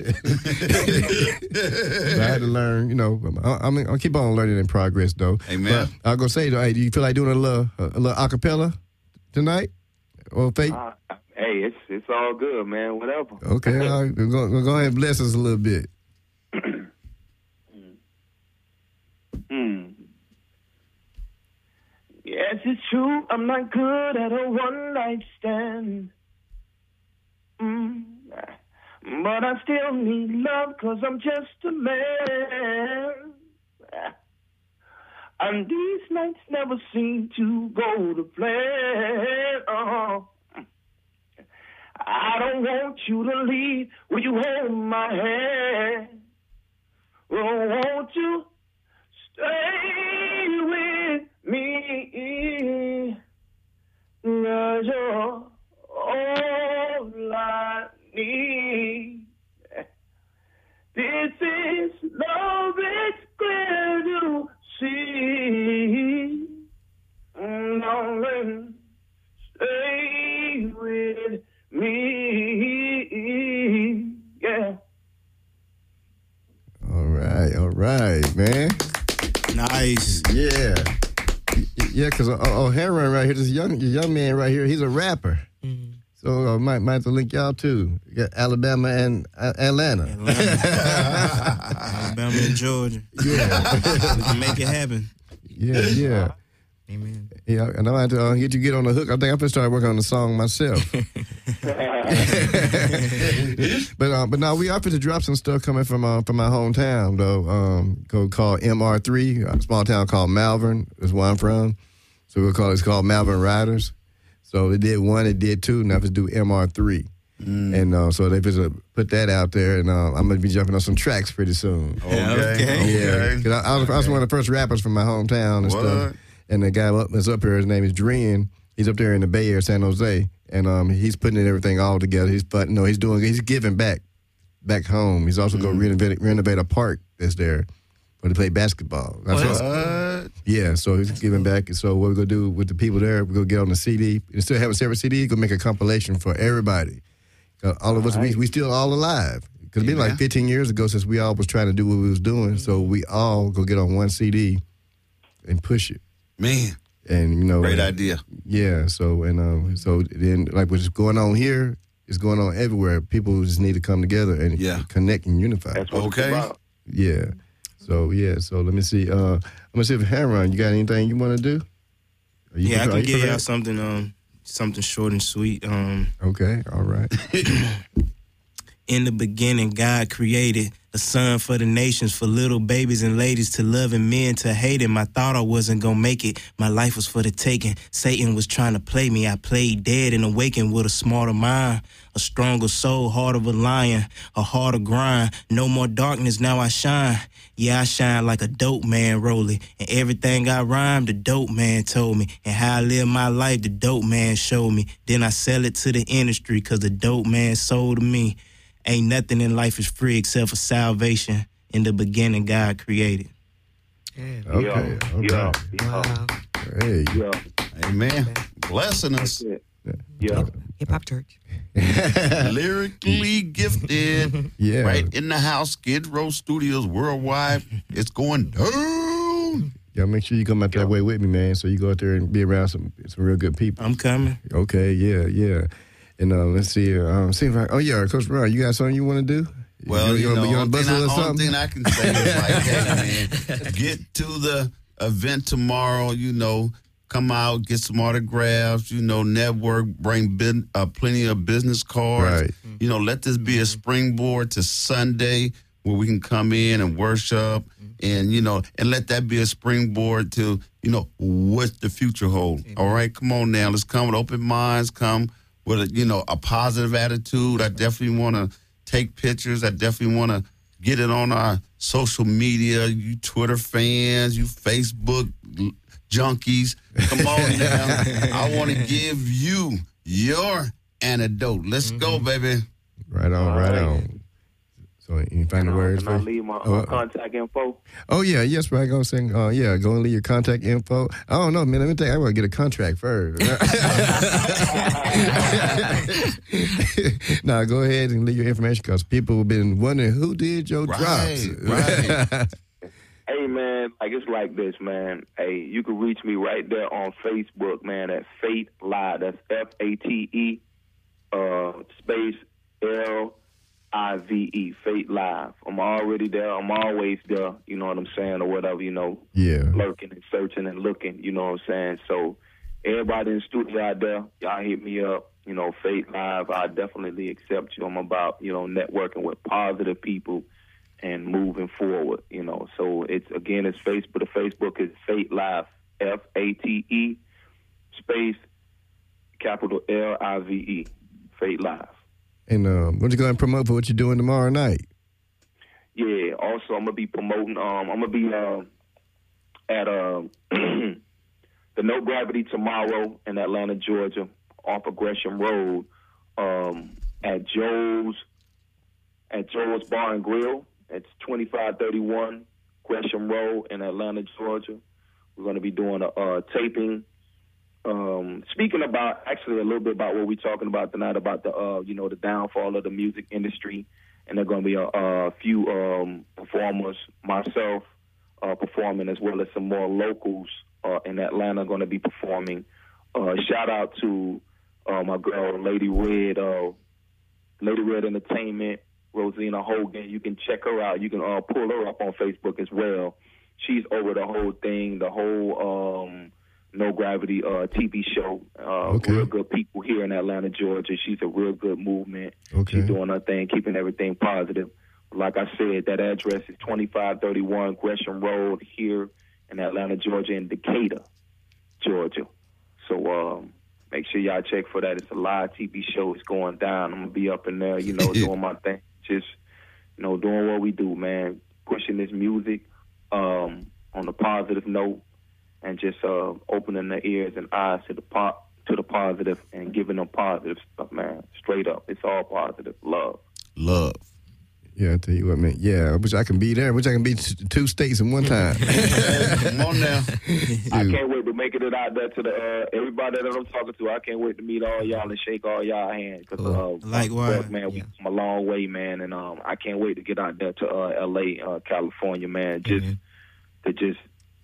So I had to learn, I'll keep on learning in progress, though. Amen. But I'll go say, though, hey, do you feel like doing a little acapella tonight? Or Faith? Hey, it's all good, man. Whatever. Okay, all right. We'll go ahead and bless us a little bit. Yes, it's true, I'm not good at a one-night stand. But I still need love, 'cause I'm just a man. And these nights never seem to go to plan. I don't want you to leave. Will you hold my hand? Won't you stay with me? 'Cause you're all I need. This is love, it's clear to see. Darling, stay with me. Yeah. All right, man. Nice. Yeah. Yeah, because O'Hara right here, this young man right here, he's a rapper. So might have to link y'all too. You got Alabama and Atlanta. Alabama and Georgia. Yeah. We can make it happen. Yeah. Amen. Yeah, and I'm going to get on the hook. I think I'm going to start working on the song myself. But no, we offered to drop some stuff coming from my hometown, though, called MR3, a small town called Malvern, is where I'm from. So it's called Malvern Riders. So they did 1, they did 2, now let's do MR3. And so they just put that out there, and I'm going to be jumping on some tracks pretty soon. Okay. Yeah, because I was one of the first rappers from my hometown and stuff. And the guy that's up here, his name is Dren. He's up there in the Bay Area, San Jose, and he's putting everything all together. He's giving back home. He's also going to renovate a park that's there where they play basketball. Yeah, so he's giving back. So what we're going to do with the people there, we're going to get on the CD. Instead of having a separate CD, going to make a compilation for everybody. All of us, we still all alive. Because it's been like 15 years ago since we all was trying to do what we was doing. So we all go get on one CD and push it. Man, And you know, great idea. Yeah. So so then like what's going on here is going on everywhere. People just need to come together and connect and unify. That's what it's about. Yeah. So let me see. I'm gonna see if Hamron, you got anything you want to do? I can give y'all something short and sweet. Okay. All right. In the beginning, God created a son for the nations, for little babies and ladies to love and men to hate him. I thought I wasn't gonna make it. My life was for the taking. Satan was trying to play me. I played dead and awakened with a smarter mind, a stronger soul, heart of a lion, a harder grind. No more darkness, now I shine. Yeah, I shine like a dope man rolling. And everything I rhymed, the dope man told me. And how I live my life, the dope man showed me. Then I sell it to the industry, cause the dope man sold to me. Ain't nothing in life is free except for salvation. In the beginning, God created. Okay. Yeah. Wow. Hey. Yeah. Amen. Blessing us. Yeah. Hip Hop Church. Lyrically gifted. Yeah. Right in the house, Skid Row Studios worldwide. It's going down. Y'all make sure you come out that way with me, man. So you go out there and be around some real good people. I'm coming. Okay. Yeah. And let's see. See if Coach Ron, you got something you want to do? Well, you want to bustle or only something? thing I can say is like, hey, man, get to the event tomorrow, come out, get some autographs, network, bring plenty of business cards. Right. Let this be a springboard to Sunday where we can come in and worship and let that be a springboard to, what the future holds. All right, come on now. Let's come with open minds, come with a positive attitude. I definitely want to take pictures. I definitely want to get it on our social media. You Twitter fans, you Facebook junkies, come on now. I want to give you your antidote. Let's go, baby. Right on. So any final words? Can I leave my contact info? Oh yeah, yes, right. Go sing. Go and leave your contact info. I don't know, man. Let me think. I want to get a contract first. Nah, go ahead and leave your information because people have been wondering who did your drops. Right. Hey, man, it's like this, man. Hey, you can reach me right there on Facebook, man, at Fate Live. That's FATE space LIVE, Fate Live. I'm already there. I'm always there, you know what I'm saying, or whatever, Yeah. lurking and searching and looking, you know what I'm saying? So everybody in the studio out there, y'all hit me up, Fate Live. I definitely accept you. I'm about, networking with positive people and moving forward, So it's Facebook. The Facebook is Fate Live, FATE space capital LIVE, Fate Live. And what you going to promote for what you're doing tomorrow night? Yeah. Also, I'm gonna be promoting. I'm gonna be at the No Gravity tomorrow in Atlanta, Georgia, off of Gresham Road, at Joe's Bar and Grill. It's 2531 Gresham Road in Atlanta, Georgia. We're gonna be doing a taping. Speaking about actually a little bit about what we're talking about tonight about the the downfall of the music industry, and there are going to be a few performers, myself performing, as well as some more locals in Atlanta going to be performing. Shout out to my girl Lady Red Entertainment, Rosina Hogan. You can check her out. You can pull her up on Facebook as well. She's over the whole thing, the whole No Gravity TV show. Real good people here in Atlanta, Georgia. She's a real good movement. Okay. She's doing her thing, keeping everything positive. Like I said, that address is 2531 Gresham Road here in Atlanta, Georgia, and Decatur, Georgia. So make sure y'all check for that. It's a live TV show. It's going down. I'm going to be up in there, doing my thing. Just, doing what we do, man. Pushing this music on a positive note. And just opening their ears and eyes to the positive and giving them positive stuff, man. Straight up, it's all positive. Love. Yeah, I tell you what, man. Yeah, I wish I can be there. I wish I can be two states in one time. Come on now. I can't wait to make it out there to the everybody that I'm talking to. I can't wait to meet all y'all and shake all y'all hands. Likewise, man, we come a long way, man, and I can't wait to get out there to L.A., California, man. To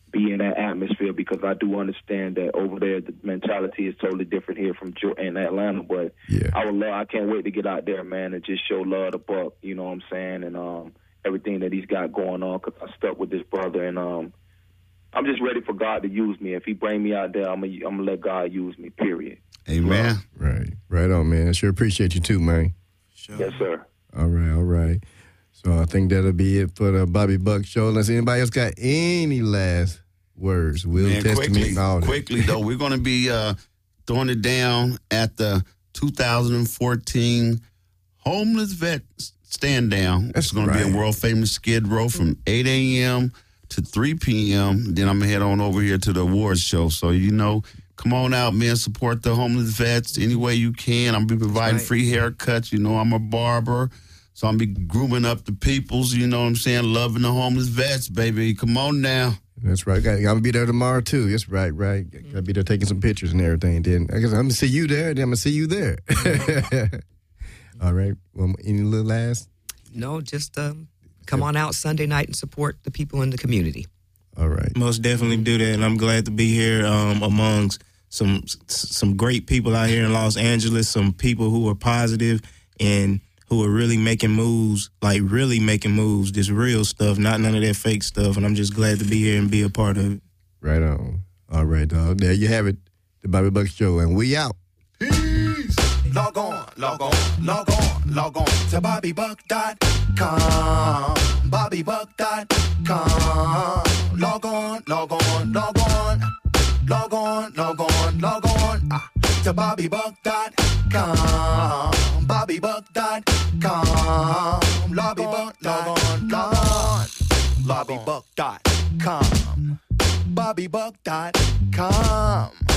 be in that atmosphere, because I do understand that over there the mentality is totally different here from in Atlanta. But Yeah. I can't wait to get out there, man, and just show love to Buck. You know what I'm saying? And everything that he's got going on, because I stuck with this brother, and I'm just ready for God to use me. If he bring me out there, I'm gonna let God use me. Period. Amen. Right on, man. I sure appreciate you too, man. Sure. Yes, sir. All right. So I think that'll be it for the Bobby Buck Show. Unless anybody else got any last words, Will Testament and all that. Quickly, though, we're going to be throwing it down at the 2014 Homeless Vet Stand Down. That's It's going to be in world famous Skid Row from 8 a.m. to 3 p.m. Then I'm going to head on over here to the awards show. So, come on out, man. Support the homeless vets any way you can. I'm going to be providing free haircuts. I'm a barber. So I'm going to be grooming up the peoples, you know what I'm saying? Loving the homeless vets, baby. Come on now. That's right. I'm going to be there tomorrow, too. That's right. Got to be there taking some pictures and everything. Then I guess I'm going to see you there, then I'm going to see you there. All right. Well, any little last? No, just come on out Sunday night and support the people in the community. All right. Most definitely do that, and I'm glad to be here amongst some great people out here in Los Angeles, some people who are positive and who are really making moves, this real stuff, not none of that fake stuff, and I'm just glad to be here and be a part of it. Right on. All right, dog. There you have it, the Bobby Buck Show, and we out. Peace. Log on to BobbyBuck.com. BobbyBuck.com. Log on to BobbyBuck.com. BobbyBuck.com. BobbyBuck.com. BobbyBuck.com.